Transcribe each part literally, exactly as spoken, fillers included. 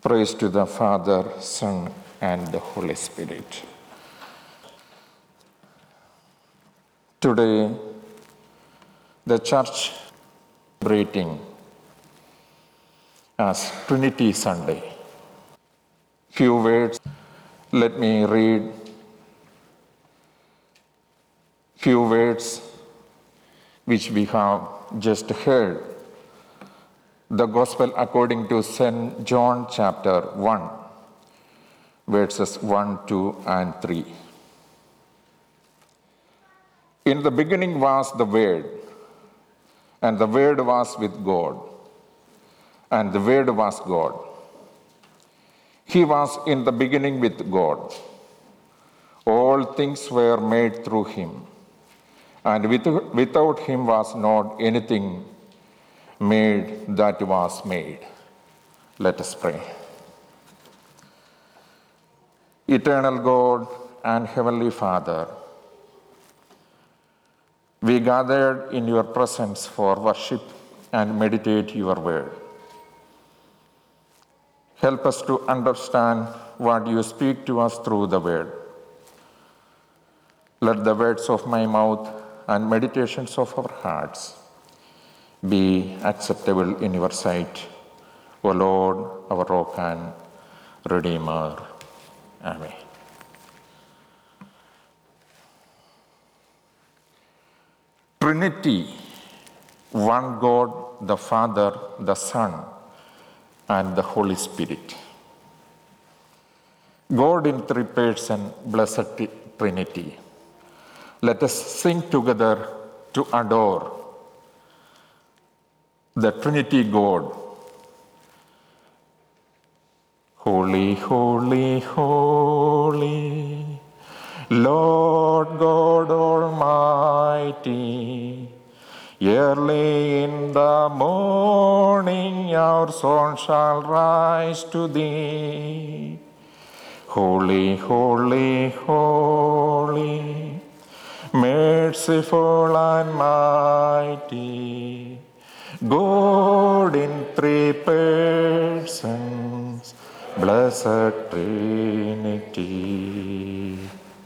Praise to the Father, Son, and the Holy Spirit. Today, the Church is celebrating as Trinity Sunday. Few words, let me read few words which we have just heard. The Gospel according to Saint John chapter one, verses one, two, and three. In the beginning was the Word, and the Word was with God, and the Word was God. He was in the beginning with God. All things were made through him, and without him was not anything made that was made. Let us pray. Eternal God and Heavenly Father, we gathered in your presence for worship and meditate your word. Help us to understand what you speak to us through the word. Let the words of my mouth and meditations of our hearts be acceptable in your sight, O Lord, our rock and Redeemer. Amen. Trinity, one God, the Father, the Son, and the Holy Spirit. God in three persons, blessed Trinity. Let us sing together to adore the Trinity God. Holy, holy, holy, Lord God Almighty, early in the morning our song shall rise to thee. Holy, holy, holy, merciful and mighty, God in three persons, blessed Trinity.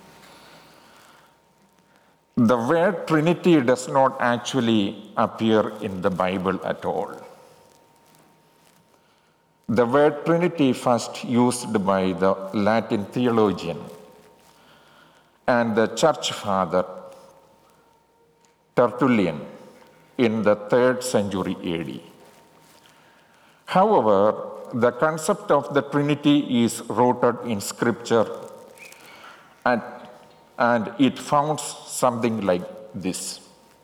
The word Trinity does not actually appear in the Bible at all. The word Trinity first used by the Latin theologian and the church father Tertullian in the third century A D. However, the concept of the Trinity is rooted in Scripture, and, and it founds something like this.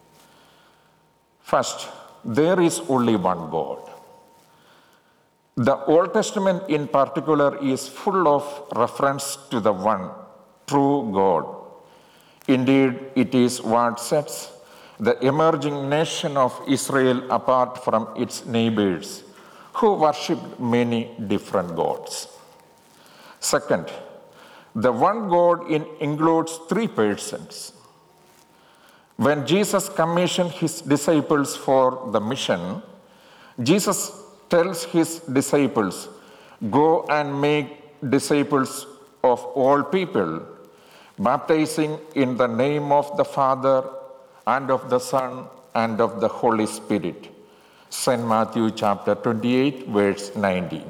First, there is only one God. The Old Testament in particular is full of reference to the one true God. Indeed, it is what sets the emerging nation of Israel apart from its neighbors, who worshipped many different gods. Second, the one God in includes three persons. When Jesus commissioned his disciples for the mission, Jesus tells his disciples, "Go and make disciples of all people, baptizing in the name of the Father and of the Son and of the Holy Spirit." Saint Matthew chapter twenty-eight, verse nineteen.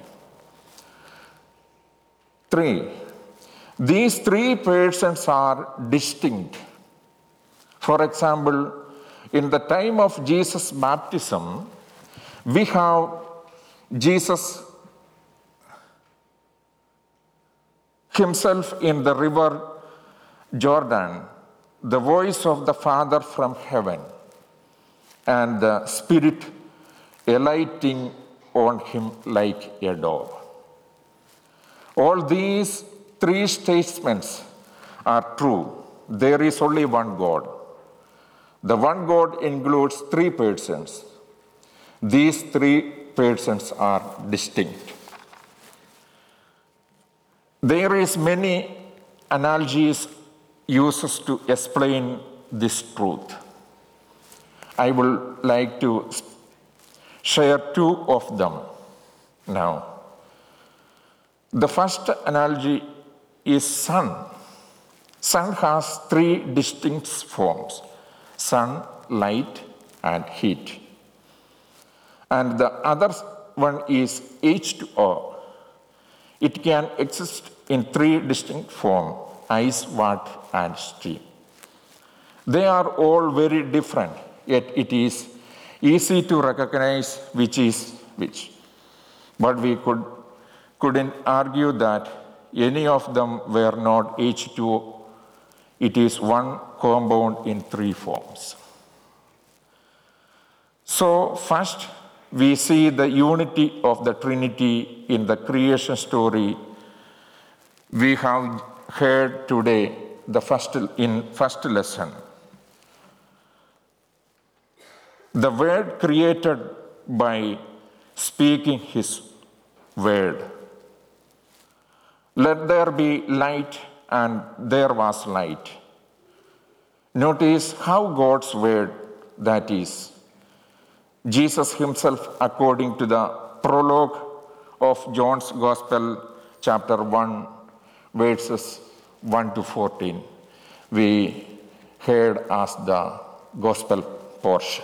Three, these three persons are distinct. For example, in the time of Jesus' baptism, we have Jesus himself in the river Jordan, the voice of the Father from heaven, and the Spirit alighting on him like a dove. All these three statements are true. There is only one God. The one God includes three persons. These three persons are distinct. There is many analogies used to explain this truth. I would like to share two of them now. The first analogy is sun. Sun has three distinct forms: sun, light, and heat. And the other one is H two O. It can exist in three distinct forms: ice, water, and steam. They are all very different, yet it is easy to recognize which is which. But we could, couldn't argue that any of them were not H two O. It is one compound in three forms. So first, we see the unity of the Trinity in the creation story we have heard today, the first in first lesson. The Word created by speaking His word. Let there be light, and there was light. Notice how God's word, that is, Jesus himself, according to the prologue of John's Gospel, chapter one, verses one to fourteen, we heard as the Gospel portion.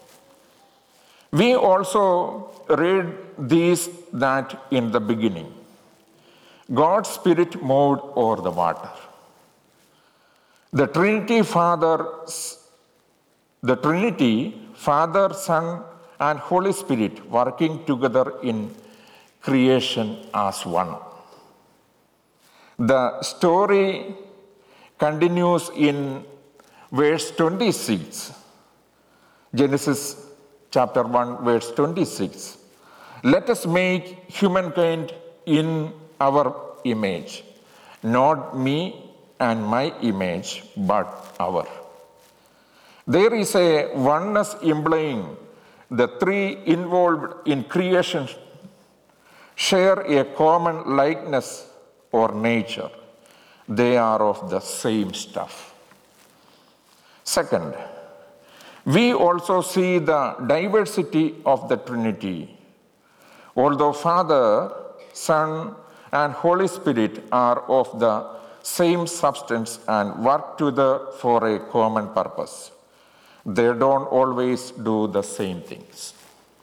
We also read these that in the beginning, God's Spirit moved over the water. The Trinity Father, the Trinity, Father, Son, and Holy Spirit working together in creation as one. The story continues in verse twenty-six, Genesis chapter one, verse twenty-six. Let us make humankind in our image, not me and my image, but our. There is a oneness implying the three involved in creation share a common likeness or nature. They are of the same stuff. Second, we also see the diversity of the Trinity. Although Father, Son, and Holy Spirit are of the same substance and work together for a common purpose, they don't always do the same things.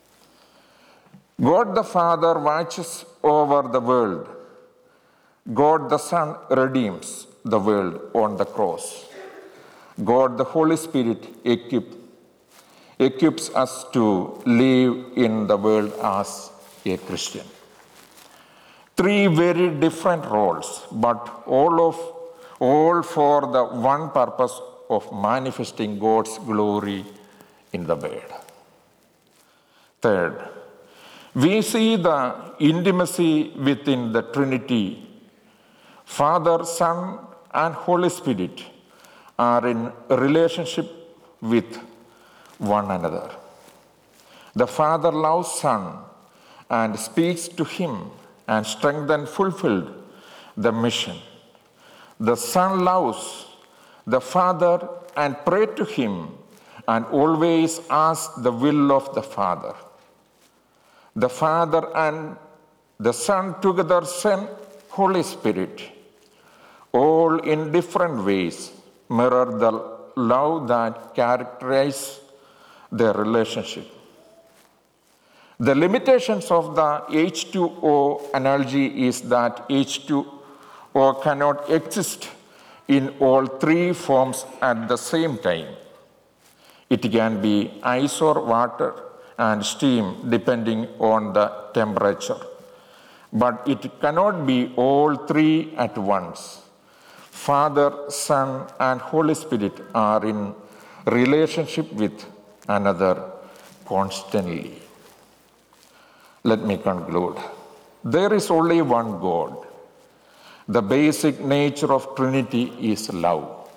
God the Father watches over the world. God the Son redeems the world on the cross. God the Holy Spirit equip, equips us to live in the world as a Christian. Three very different roles, but all of all for the one purpose of manifesting God's glory in the world. Third, we see the intimacy within the Trinity. Father, Son, and Holy Spirit are in a relationship with one another. The Father loves Son and speaks to him and strengthens, fulfilled the mission. The Son loves the Father and prays to him and always asks the will of the Father. The Father and the Son together send Holy Spirit, all in different ways mirror the love that characterizes their relationship. The limitations of the H two O analogy is that H two O cannot exist in all three forms at the same time. It can be ice or water and steam depending on the temperature, but it cannot be all three at once. Father, Son, and Holy Spirit are in relationship with another constantly. Let me conclude. There is only one God. The basic nature of Trinity is love.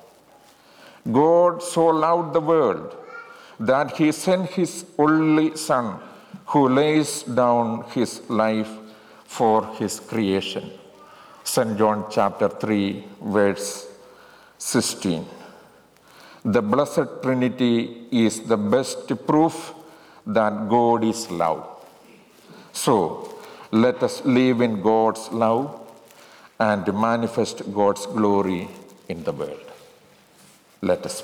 God so loved the world that he sent his only Son, who lays down his life for his creation. Saint John chapter three, verse sixteen. The Blessed Trinity is the best proof that God is love. So, let us live in God's love and manifest God's glory in the world. Let us